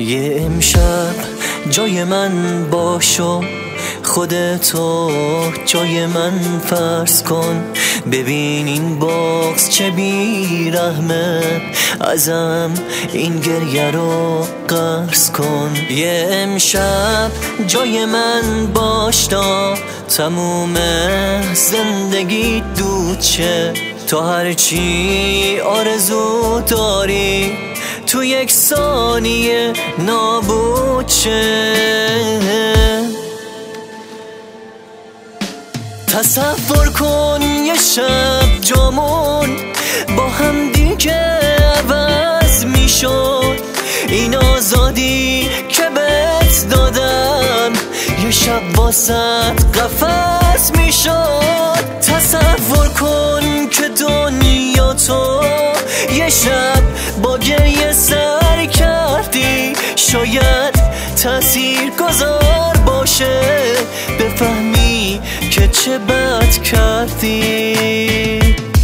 یه امشب جای من باشو، خودتو جای من فرض کن. ببین این باغز چه بیرحمه، ازم این گریه رو قرض کن. یه امشب جای من باش تا تموم زندگی دود شه. تو هرچی آرزو داری تو یک ثانیه نابود شه. تصور کن یه شب جامون با هم دیگه عوض میشد. این آزادی که بهت دادم یه شب واسط قفس میشد. تصور کن که دنیا تو یه شب با گریه سر کردی، شاید تأثیر گذار باشه بفهمی که چه بد کردی.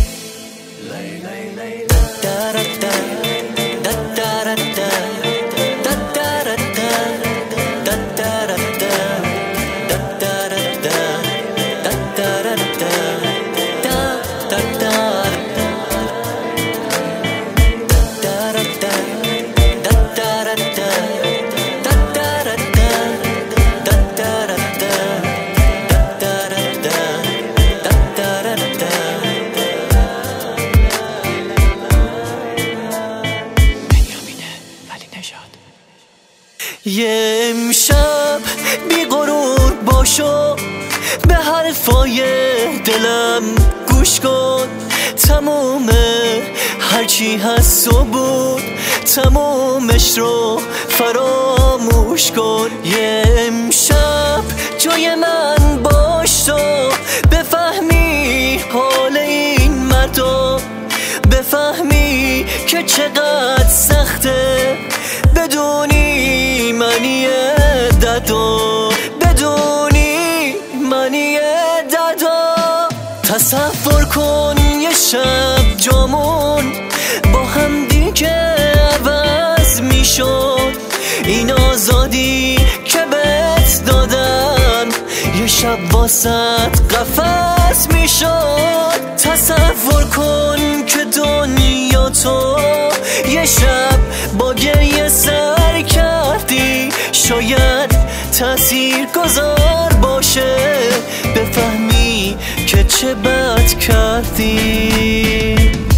یه امشب بی غرور باشو، به حرفای دلم گوش کن. تموم هرچی هست و بود تمومش رو فراموش کن. یه امشب جای من باش تو بفهمی حال این مردم، بفهمی که چقدر سخته بدونی منی دردو، بدونی منی دردو. تصور کن یه شب جامون با هم دیگه عوض میشد. این آزادی که بهت دادن یه شب واسط قفس میشد. تصور کن که دنیا تو یه شب با گریه سر کردی، شاید تأثیر گذار باشه بفهمی که چه بد کردی.